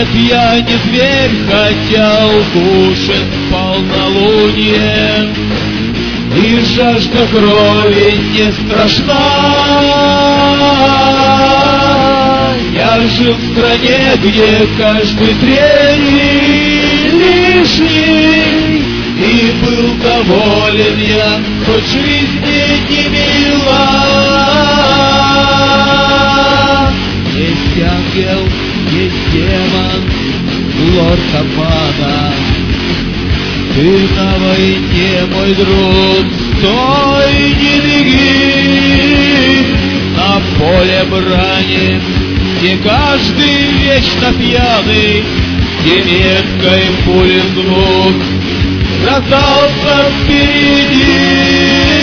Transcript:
пьяни зверь хотел кушать полнолуние, и жажда крови не страшна. Я жил в стране, где каждый третий лишний, и был доволен я, хоть жизни не мила. Есть ангел, есть демон, лорд обмана. Ты на войне, мой друг, стой, не беги. На поле брани, где каждый вечно пьяный, где меткой пули звук раздался впереди.